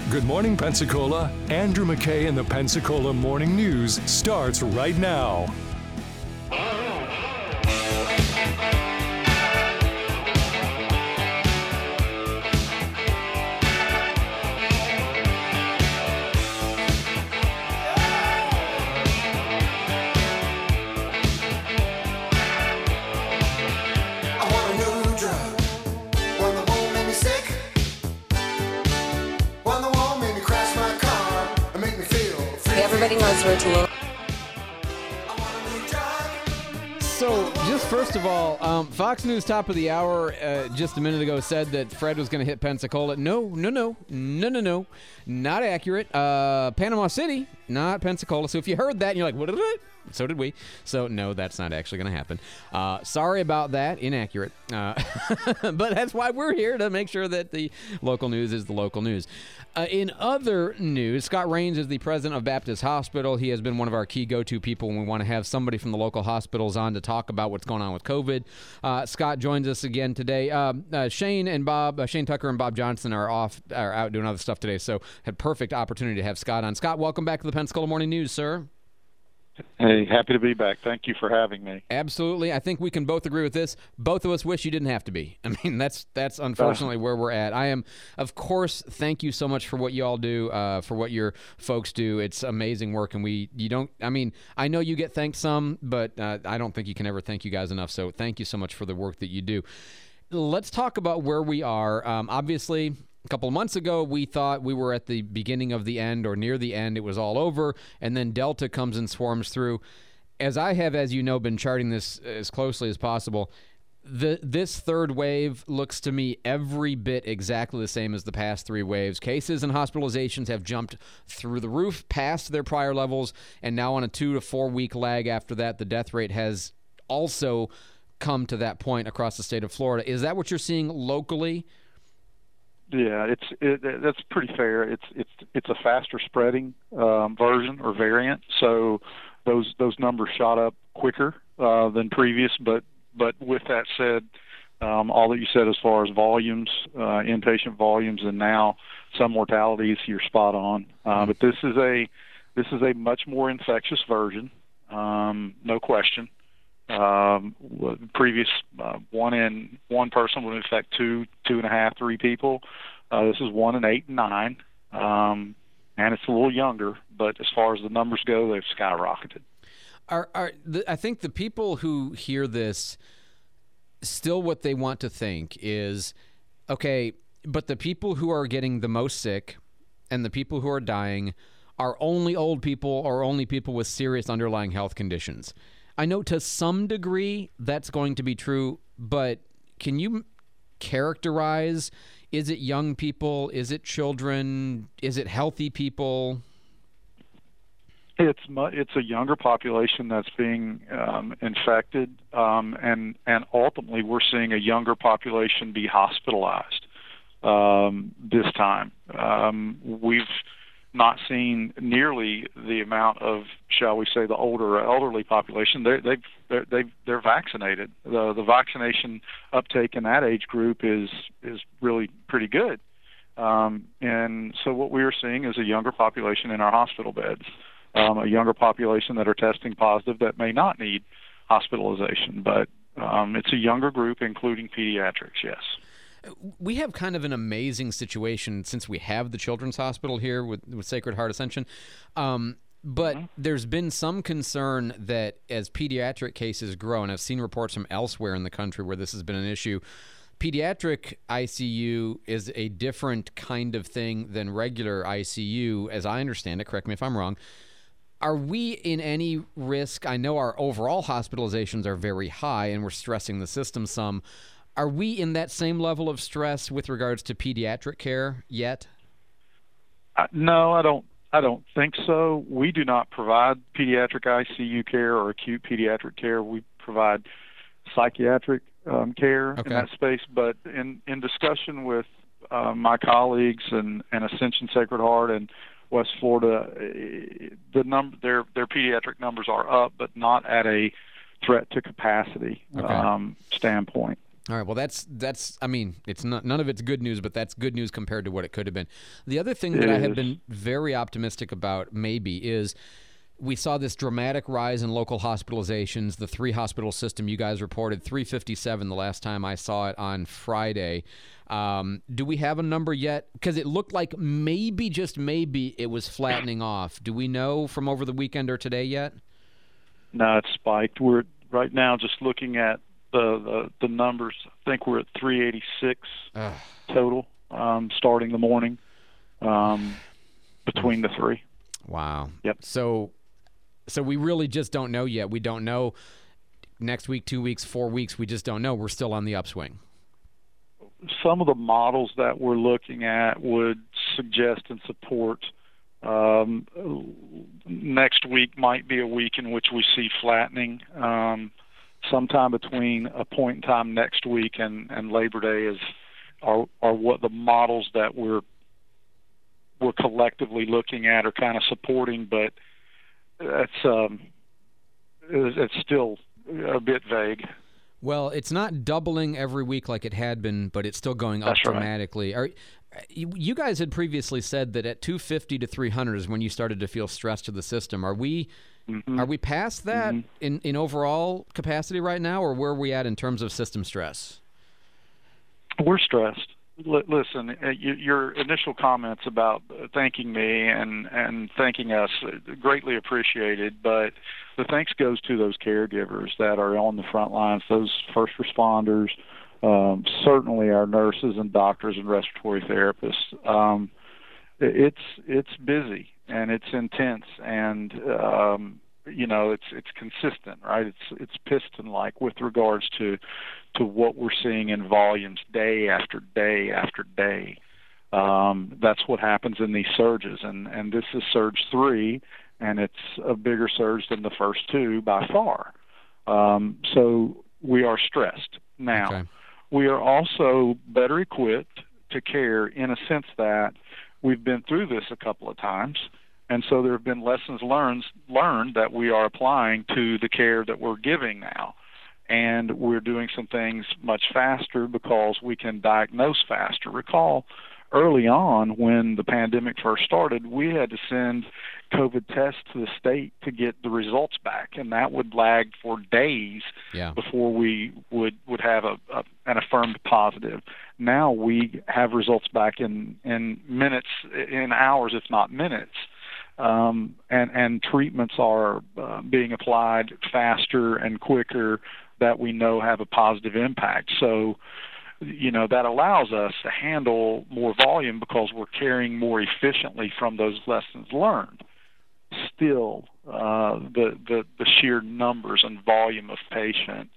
Good morning, Pensacola. Andrew McKay in the Pensacola Morning News starts right now. Everybody knows routine. So, just first of all, Fox News top of the hour just a minute ago said that Fred was going to hit Pensacola. No, not accurate. Panama City, not Pensacola. So if you heard that and you're like, what is it? So did we. So, no, that's not actually going to happen. Sorry about that. Inaccurate. But that's why we're here, to make sure that the local news is the local news. In other news, Scott Rains is the president of Baptist Hospital. He has been one of our key go-to people when we want to have somebody from the local hospitals on to talk about what's going on with COVID. Scott joins us again today. Shane Tucker and Bob Johnson are out doing other stuff today, so had perfect opportunity to have Scott on. Scott, welcome back to the Pensacola Morning News, sir. Hey, happy to be back. Thank you for having me. Absolutely. I think we can both agree with this. Both of us wish you didn't have to be. I mean, that's unfortunately where we're at. I am, of course, thank you so much for what you all do, for what your folks do. It's amazing work, and I know you get thanked some, but I don't think you can ever thank you guys enough. So thank you so much for the work that you do. Let's talk about where we are. Obviously, a couple of months ago, we thought we were at the beginning of the end or near the end. It was all over, and then Delta comes and swarms through. As I have, as you know, been charting this as closely as possible, this third wave looks to me every bit exactly the same as the past three waves. Cases and hospitalizations have jumped through the roof past their prior levels, and now on a 2 to 4 week lag after that, the death rate has also come to that point across the state of Florida. Is that what you're seeing locally? Yeah, that's pretty fair. It's a faster spreading version or variant, so those numbers shot up quicker than previous. But with that said, all that you said as far as volumes, inpatient volumes, and now some mortalities, you're spot on. But this is a much more infectious version, no question. Previous one person would infect 2.5, 3 people. This is 1 in 8 and 9, and it's a little younger. But as far as the numbers go, they've skyrocketed. I think the people who hear this, still what they want to think is, okay, but the people who are getting the most sick and the people who are dying are only old people or only people with serious underlying health conditions. I know to some degree that's going to be true, but can you characterize, is it young people, is it children, is it healthy people? It's a younger population that's being infected, and ultimately we're seeing a younger population be hospitalized this time. We've not seen nearly the amount of, shall we say, the older or elderly population. They're vaccinated. The vaccination uptake in that age group is really pretty good. And so what we are seeing is a younger population in our hospital beds, a younger population that are testing positive that may not need hospitalization. But it's a younger group, including pediatrics, yes. We have kind of an amazing situation since we have the Children's Hospital here with Sacred Heart Ascension. But there's been some concern that as pediatric cases grow, and I've seen reports from elsewhere in the country where this has been an issue, pediatric ICU is a different kind of thing than regular ICU, as I understand it. Correct me if I'm wrong. Are we in any risk? I know our overall hospitalizations are very high, and we're stressing the system some. Are we in that same level of stress with regards to pediatric care yet? No, I don't think so. We do not provide pediatric ICU care or acute pediatric care. We provide psychiatric care in that space. But in discussion with my colleagues and Ascension Sacred Heart and West Florida, their pediatric numbers are up, but not at a threat to capacity standpoint. All right. Well, that's. I mean, it's not, none of it's good news, but that's good news compared to what it could have been. The other thing that I have been very optimistic about, maybe, is we saw this dramatic rise in local hospitalizations. The 3-hospital system, you guys reported 357 the last time I saw it on Friday. Do we have a number yet? Because it looked like maybe, just maybe, it was flattening off. Do we know from over the weekend or today yet? No, it's spiked. We're right now just looking at the numbers. I think we're at 386 total starting the morning between the three. Wow. Yep. So we really just don't know yet. We don't know next week, 2 weeks, 4 weeks. We just don't know. We're still on the upswing. Some of the models that we're looking at would suggest and support next week might be a week in which we see flattening. Sometime between a point in time next week and Labor Day are what the models that we're collectively looking at are kind of supporting, but it's still a bit vague. Well, it's not doubling every week like it had been, but it's still going up dramatically. Right. You guys had previously said that at 250 to 300 is when you started to feel stress to the system. Are we past that in overall capacity right now, or where are we at in terms of system stress? We're stressed. Listen, your initial comments about thanking me and thanking us, greatly appreciated, but the thanks goes to those caregivers that are on the front lines, those first responders, certainly our nurses and doctors and respiratory therapists. It's busy and it's intense, and it's consistent, right? It's piston-like with regards to what we're seeing in volumes day after day after day. That's what happens in these surges, and this is surge 3, and it's a bigger surge than the first 2 by far. So we are stressed. Now, we are also better equipped to care in a sense that we've been through this a couple of times, and so there have been lessons learned that we are applying to the care that we're giving now. And we're doing some things much faster because we can diagnose faster. Recall early on when the pandemic first started, we had to send COVID tests to the state to get the results back, and that would lag for days before we would have an affirmed positive. Now we have results back in minutes, in hours, if not minutes. And treatments are being applied faster and quicker that we know have a positive impact. So, that allows us to handle more volume because we're carrying more efficiently from those lessons learned. Still, the sheer numbers and volume of patient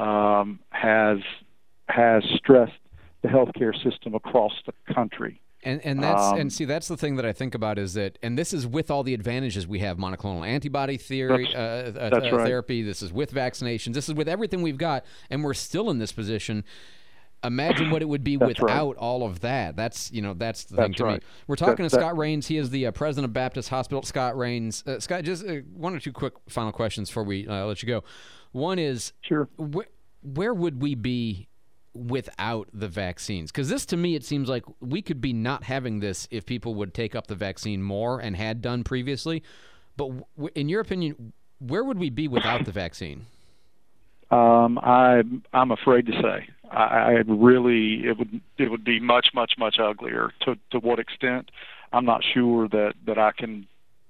has stressed the healthcare system across the country. And that's the thing that I think about is that, and this is with all the advantages we have, monoclonal antibody theory, therapy. This is with vaccinations. This is with everything we've got, and we're still in this position. Imagine what it would be without all of that. That's the thing to me. We're talking to Scott Rains. He is the president of Baptist Hospital. Scott Rains. Scott, just one or two quick final questions before we let you go. One is, where would we be without the vaccines? Because this, to me, it seems like we could be not having this if people would take up the vaccine more and had done previously. But in your opinion, where would we be without the vaccine? I'm afraid to say. It would be much, much, much uglier. To what extent? I'm not sure that I can.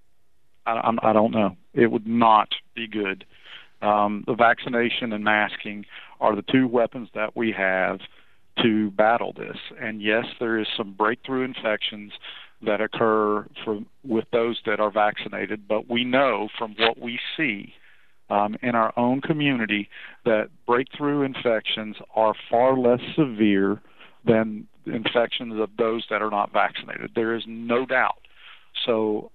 I don't know. It would not be good. The vaccination and masking are the two weapons that we have to battle this. And yes, there is some breakthrough infections that occur with those that are vaccinated, but we know from what we see in our own community that breakthrough infections are far less severe than infections of those that are not vaccinated. There is no doubt. So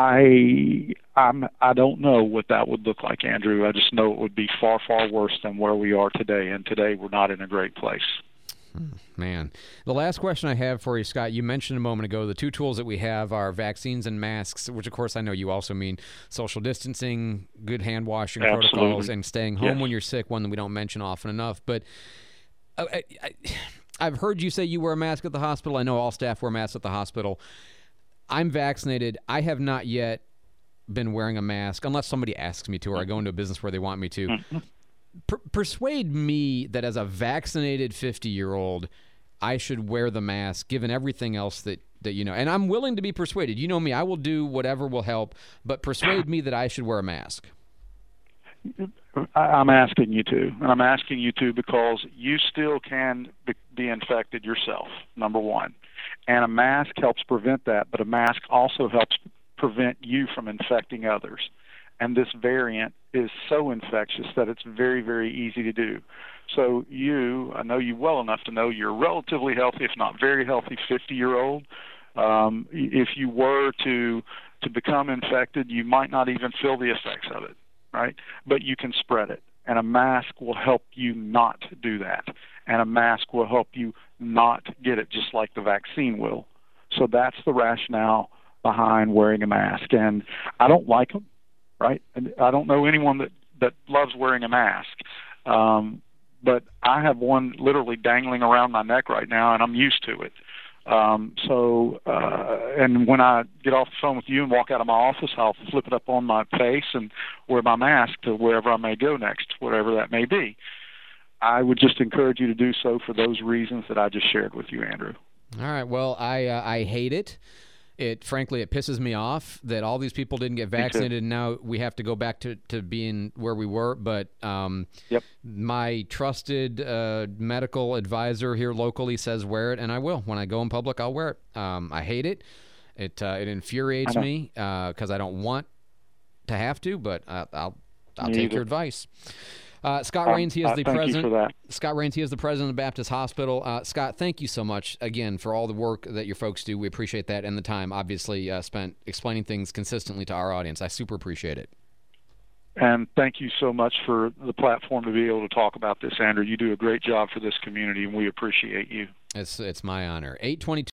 I don't know what that would look like, Andrew. I just know it would be far, far worse than where we are today, and today we're not in a great place. Man. The last question I have for you, Scott, you mentioned a moment ago the two tools that we have are vaccines and masks, which, of course, I know you also mean social distancing, good hand washing protocols, and staying home when you're sick, one that we don't mention often enough. But I've heard you say you wear a mask at the hospital. I know all staff wear masks at the hospital. I'm vaccinated. I have not yet been wearing a mask unless somebody asks me to, or I go into a business where they want me to. Persuade me that as a vaccinated 50-year-old, I should wear the mask, given everything else that you know. And I'm willing to be persuaded. You know me. I will do whatever will help, but persuade me that I should wear a mask. I'm asking you to, and I'm asking you to because you still can be infected yourself, number one. And a mask helps prevent that, but a mask also helps prevent you from infecting others. And this variant is so infectious that it's very, very easy to do. So I know you well enough to know you're a relatively healthy, if not very healthy, 50-year-old. If you were to become infected, you might not even feel the effects of it, right? But you can spread it. And a mask will help you not do that. And a mask will help you not get it, just like the vaccine will. So that's the rationale behind wearing a mask. And I don't like them, right? And I don't know anyone that loves wearing a mask. But I have one literally dangling around my neck right now, and I'm used to it. And when I get off the phone with you and walk out of my office, I'll flip it up on my face and wear my mask to wherever I may go next, whatever that may be. I would just encourage you to do so for those reasons that I just shared with you, Andrew. All right. Well, I hate it. Frankly, it pisses me off that all these people didn't get vaccinated, and now we have to go back to being where we were. But my trusted medical advisor here locally says wear it, and I will. When I go in public, I'll wear it. I hate it. It infuriates me because I don't want to have to, but I'll take your advice. Scott Rains, he is the president. Scott Rains, he is the president of Baptist Hospital. Scott, thank you so much again for all the work that your folks do. We appreciate that, and the time obviously spent explaining things consistently to our audience. I super appreciate it. And thank you so much for the platform to be able to talk about this, Andrew. You do a great job for this community, and we appreciate you. It's my honor. 8:22.